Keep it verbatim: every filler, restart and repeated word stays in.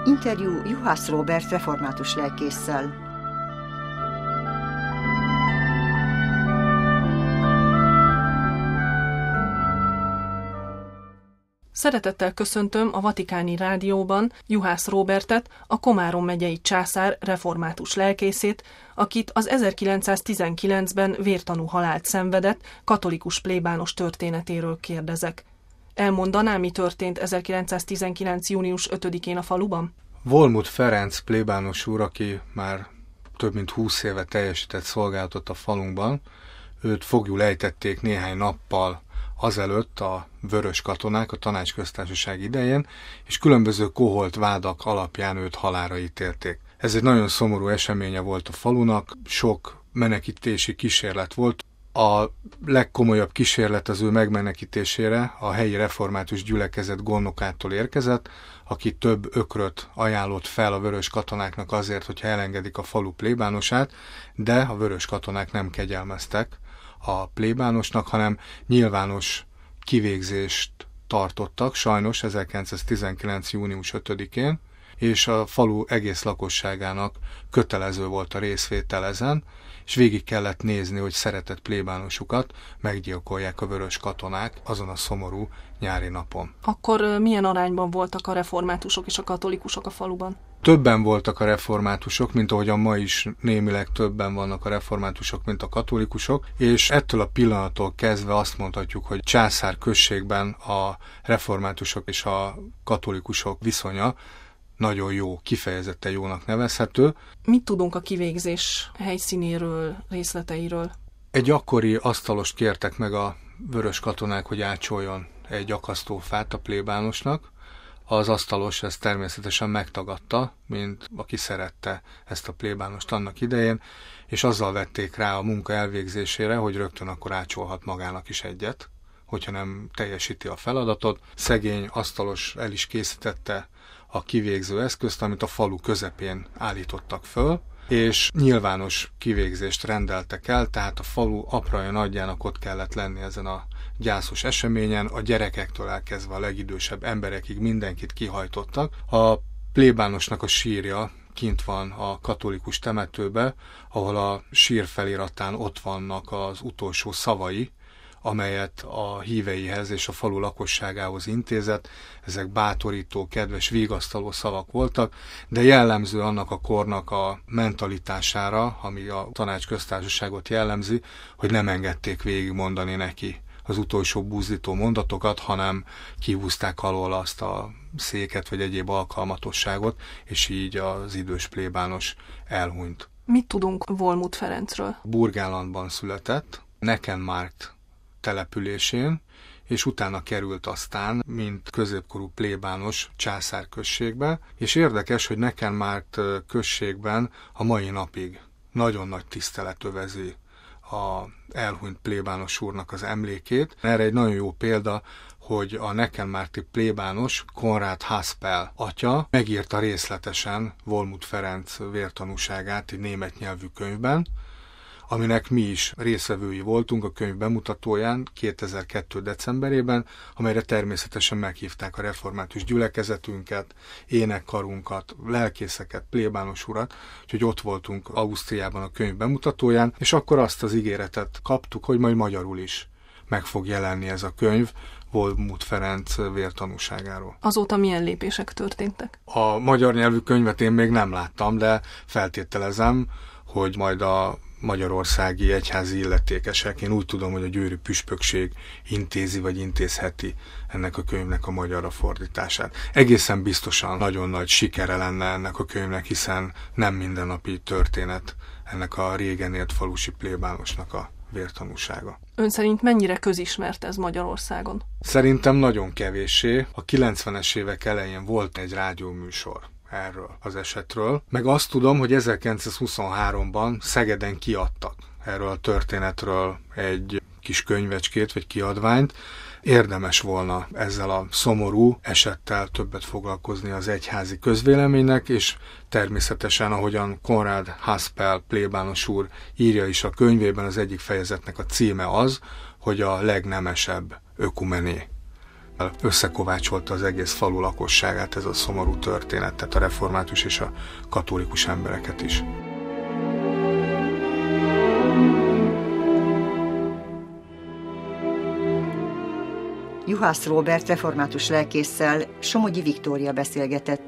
Interjú Juhász Róbert református lelkésszel. Szeretettel köszöntöm a Vatikáni Rádióban Juhász Róbertet, a Komárom megyei császár református lelkészét, akit az ezerkilencszáztizenkilencben vértanú halált szenvedett katolikus plébános történetéről kérdezek. Elmondaná, mi történt ezerkilencszáztizenkilenc. június ötödikén a faluban? Volmut Ferenc plébános úr, aki már több mint húsz éve teljesített szolgálatot a falunkban, őt foglyul ejtették néhány nappal azelőtt a vörös katonák a Tanácsköztársaság idején, és különböző koholt vádak alapján őt halálra ítélték. Ez egy nagyon szomorú eseménye volt a falunak, sok menekítési kísérlet volt. A legkomolyabb kísérlet az ő megmenekítésére a helyi református gyülekezet gondnokától érkezett, aki több ökröt ajánlott fel a vörös katonáknak azért, hogyha elengedik a falu plébánosát, de a vörös katonák nem kegyelmeztek a plébánosnak, hanem nyilvános kivégzést tartottak, sajnos ezerkilencszáztizenkilenc. június ötödikén, és a falu egész lakosságának kötelező volt a részvétel ezen, és végig kellett nézni, hogy szeretett plébánosukat meggyilkolják a vörös katonák azon a szomorú nyári napon. Akkor milyen arányban voltak a reformátusok és a katolikusok a faluban? Többen voltak a reformátusok, mint ahogyan ma is némileg többen vannak a reformátusok, mint a katolikusok, és ettől a pillanattól kezdve azt mondhatjuk, hogy Császár községben a reformátusok és a katolikusok viszonya nagyon jó, kifejezetten jónak nevezhető. Mit tudunk a kivégzés helyszínéről, részleteiről? Egy akkori asztalost kértek meg a vörös katonák, hogy ácsoljon egy akasztófát a plébánosnak. Az asztalos ezt természetesen megtagadta, mint aki szerette ezt a plébánost annak idején, és azzal vették rá a munka elvégzésére, hogy rögtön akkor ácsolhat magának is egyet, hogyha nem teljesíti a feladatot. Szegény asztalos el is készítette a kivégző eszközt, amit a falu közepén állítottak föl, és nyilvános kivégzést rendeltek el, tehát a falu apraja nagyjának ott kellett lenni ezen a gyászos eseményen, a gyerekektől elkezdve a legidősebb emberekig mindenkit kihajtottak. A plébánosnak a sírja kint van a katolikus temetőbe, ahol a sír feliratán ott vannak az utolsó szavai, amelyet a híveihez és a falu lakosságához intézett. Ezek bátorító, kedves, vigasztaló szavak voltak, de jellemző annak a kornak a mentalitására, ami a Tanácsköztársaságot jellemzi, hogy nem engedték végigmondani neki az utolsó buzdító mondatokat, hanem kihúzták alól azt a széket vagy egyéb alkalmatosságot, és így az idős plébános elhunyt. Mit tudunk Volmut Ferencről? Burgenlandban született, Neckenmarkt településén, és utána került aztán, mint középkorú plébános Császár községbe, és érdekes, hogy Neckenmarkt községben a mai napig nagyon nagy tisztelet övezi a elhunyt plébános úrnak az emlékét. Erre egy nagyon jó példa, hogy a neckenmarkti plébános Konrád Haspel atya megírta részletesen Volmut Ferenc vértanúságát egy német nyelvű könyvben, aminek mi is részvevői voltunk a könyv bemutatóján kétezer-kettő. decemberében, amelyre természetesen meghívták a református gyülekezetünket, énekkarunkat, lelkészeket, plébános urat, úgyhogy ott voltunk Ausztriában a könyv bemutatóján, és akkor azt az ígéretet kaptuk, hogy majd magyarul is meg fog jelenni ez a könyv Volmut Ferenc vértanúságáról. Azóta milyen lépések történtek? A magyar nyelvű könyvet én még nem láttam, de feltételezem, hogy majd a magyarországi egyházi illetékesek, én úgy tudom, hogy a győri püspökség intézi vagy intézheti ennek a könyvnek a magyarra fordítását. Egészen biztosan nagyon nagy sikere lenne ennek a könyvnek, hiszen nem mindennapi történet ennek a régen élt falusi plébánosnak a vértanúsága. Ön szerint mennyire közismert ez Magyarországon? Szerintem nagyon kevéssé. A kilencvenes évek elején volt egy rádióműsor erről az esetről. Meg azt tudom, hogy ezerkilencszázhuszonháromban Szegeden kiadtak erről a történetről egy kis könyvecskét vagy kiadványt. Érdemes volna ezzel a szomorú esettel többet foglalkozni az egyházi közvéleménynek, és természetesen, ahogyan Konrád Haspel plébános úr írja is a könyvében, az egyik fejezetnek a címe az, hogy a legnemesebb ökumené Összekovácsolta az egész falu lakosságát ez a szomorú történet, tehát a református és a katolikus embereket is. Juhász Róbert református lelkésszel Somogyi Viktória beszélgetett